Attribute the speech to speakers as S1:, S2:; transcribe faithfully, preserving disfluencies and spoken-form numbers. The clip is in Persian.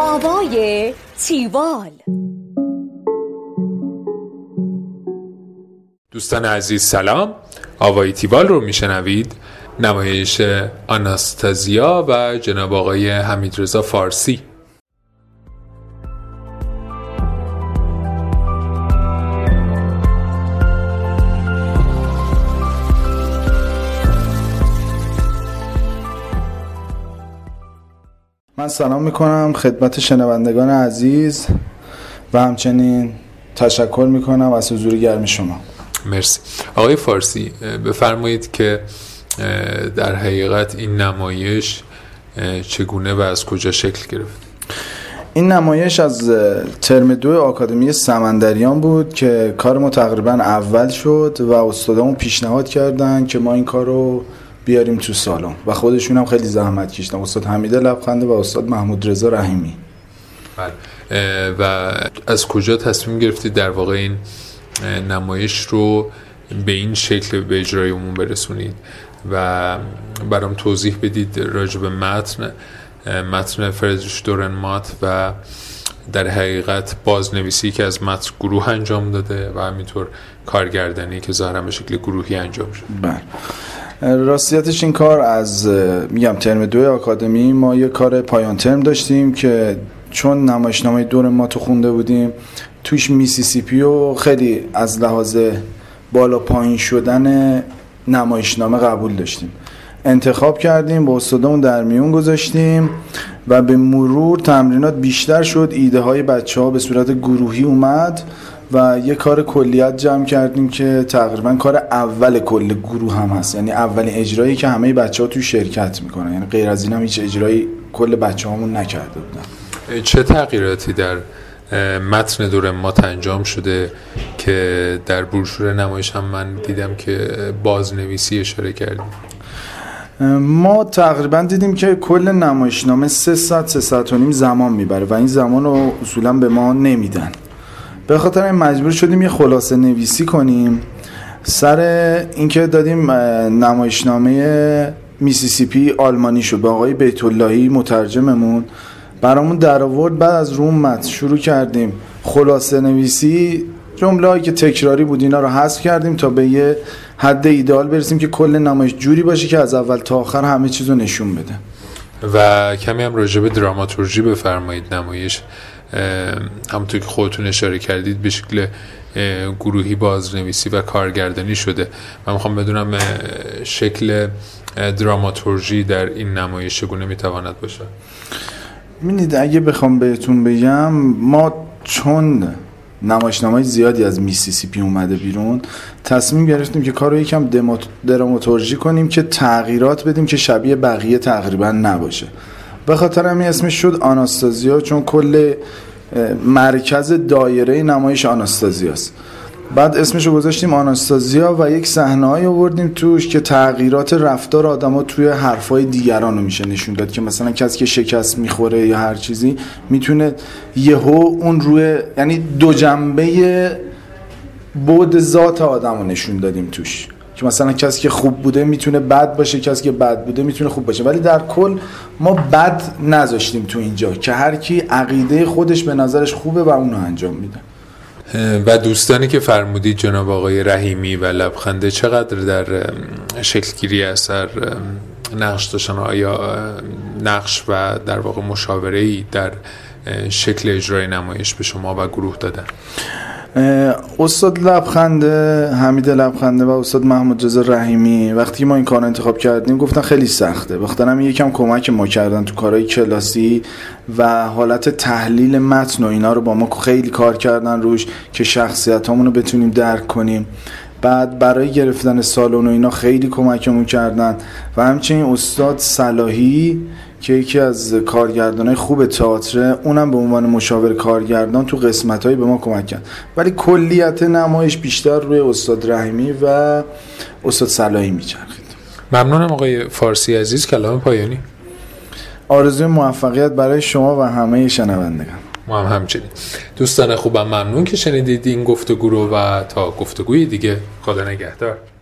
S1: آوای تیوال.
S2: دوستان عزیز سلام، آوای تیوال رو میشنوید. نمایش آناستازیا و جناب آقای حمیدرضا فارسی.
S3: من سلام میکنم خدمت شنوندگان عزیز و همچنین تشکر میکنم از حضور گرم شما.
S2: مرسی. آقای فارسی، بفرمایید که در حقیقت این نمایش چگونه و از کجا شکل گرفت؟
S3: این نمایش از ترم دو آکادمی سمندریان بود که کار ما تقریبا اول شد و استادامون پیشنهاد کردن که ما این کار رو بیاریم تو سالن و خودشون هم خیلی زحمت کشیدن، استاد حمید لبخنده و استاد محمود رضا رحیمی.
S2: بله. و از کجا تصمیم گرفتید در واقع این نمایش رو به این شکل به اجرای عموم برسونید و برام توضیح بدید راجع به متن متن فریدریش دورنمات و در حقیقت بازنویسی که از متن گروه انجام داده و همینطور کارگردانی که ظاهرا به شکل گروهی انجام شد.
S3: بله، راستیتش این کار از میگم ترم دو آکادمی ما یه کار پایان ترم داشتیم که چون نمایشنامه دورنمات رو خونده بودیم توش میسیسیپی و خیلی از لحاظ بالا پایین شدن نمایشنامه قبول داشتیم، انتخاب کردیم، با استادمون در میون گذاشتیم و به مرور تمرینات بیشتر شد، ایده های بچه ها به صورت گروهی اومد و یه کار کلیت جمع کردیم که تقریبا کار اول کل گروه هم هست، یعنی اولین اجرایی که همه بچه ها توی شرکت میکنن، یعنی غیر از این هم هیچ اجرایی کل بچه هامون نکرده بودن.
S2: چه تغییراتی در متن دورنمات انجام شده که در بروشور نمایش هم من دیدم که بازنویسی اشاره کردیم؟
S3: ما تقریبا دیدیم که کل نمایشنامه سه ساعت سه ساعت و نیم زمان میبره و این زمان رو اصولا به ما نمیدن، به خاطر این مجبور شدیم یه خلاصه نویسی کنیم. سر اینکه دادیم نمایشنامه میسیسیپی آلمانی شد به آقای بیت اللهی مترجممون برامون در آورد، بعد از روم متن شروع کردیم خلاصه نویسی، جمله‌ای که تکراری بود اینا رو حذف کردیم تا به یه حد ایدئال برسیم که کل نمایش جوری باشه که از اول تا آخر همه چیزو نشون بده.
S2: و کمی هم راجع به دراماتورژی بفرمایید. نمایش همونطور که خودتون اشاره کردید به شکل گروهی بازنویسی و کارگردانی شده. من میخوام بدونم شکل دراماتورژی در این نمایش چگونه میتواند باشه؟
S3: ببینید، اگه بخوام بهتون بگم، ما چون نمایشنامه‌های زیادی از میسیسیپی اومده بیرون تصمیم گرفتیم که کارو یکم دراماتورژی کنیم که تغییرات بدیم که شبیه بقیه تقریبا نباشه. به خاطر همین اسمش شد آناستازیا، چون کل مرکز دایره نمایش آناستازیاست. بعد اسمشو گذاشتیم آناستازیا و یک صحنه‌ای آوردیم توش که تغییرات رفتار آدما توی حرفای دیگران رو میشه نشون داد، که مثلا کسی که شکست میخوره یا هر چیزی میتونه یهو اون روی، یعنی دو جنبه بود ذات آدمو نشون دادیم توش، که مثلا کسی که خوب بوده میتونه بد باشه، کسی که بد بوده میتونه خوب باشه، ولی در کل ما بد نذاشتیم تو اینجا که هر کی عقیده خودش به نظرش خوبه و اونو انجام میده.
S2: و دوستانی که فرمودید جناب آقای رحیمی و لبخنده چقدر در شکلگیری اثر نقش داشتن؟ آیا نقش و در واقع مشاوره‌ای در شکل اجرای نمایش به شما و گروه دادن؟
S3: استاد لبخنده، حمید لبخنده و استاد محمود رضا رحیمی وقتی ما این کار انتخاب کردیم گفتن خیلی سخته، بخاطر همین یکم کمک ما کردن تو کارهای کلاسی و حالت تحلیل متن و اینا رو با ما خیلی کار کردن روش که شخصیتامون رو بتونیم درک کنیم. بعد برای گرفتن سالن و اینا خیلی کمکمون کردن و همچنین استاد صلاحی که یکی از کارگردانای خوب تئاتر، اونم به عنوان مشاور کارگردان تو قسمتایی به ما کمک کرد، ولی کلیت نمایش بیشتر روی استاد رحیمی و استاد صلاحی میچرخید.
S2: ممنونم آقای فارسی عزیز. کلام پایانی.
S3: آرزوی موفقیت برای شما و همه شنوندگان.
S2: ما هم همچنین. دوستان خوبم ممنون که شنیدید این گفتگو رو و تا گفتگوی دیگه، خدا نگهدار.